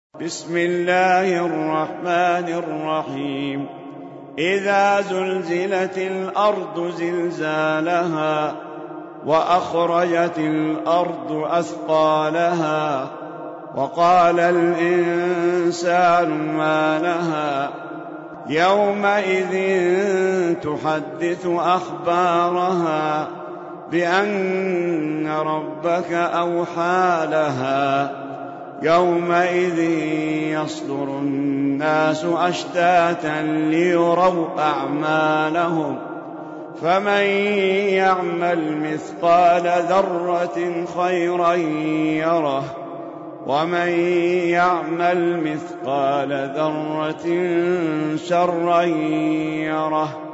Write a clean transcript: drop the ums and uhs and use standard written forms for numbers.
بسم الله الرحمن الرحيم. إذا زلزلت الأرض زلزالها وأخرجت الأرض أثقالها وقال الإنسان ما لها يومئذ تحدث أخبارها بأن ربك أوحى لها يومئذ يصدر الناس أشتاتا ليروا أعمالهم فمن يعمل مثقال ذرة خيرا يره ومن يعمل مثقال ذرة شرا يره